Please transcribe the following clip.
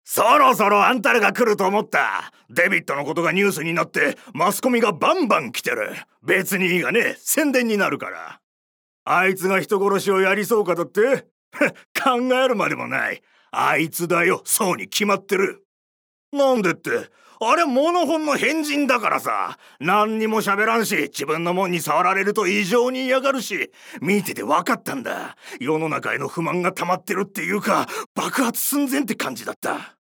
そろそろあんたらが来ると思った。デビッドのことがニュースになってマスコミがバンバン来てる。別にいいがね、宣伝になるから。あいつが人殺しをやりそうかだって考えるまでもない。あいつだよ、そうに決まってる。なんでって、あれモノホンの変人だからさ。何にも喋らんし、自分のもんに触られると異常に嫌がるし、見てて分かったんだ。世の中への不満が溜まってるっていうか、爆発寸前って感じだった。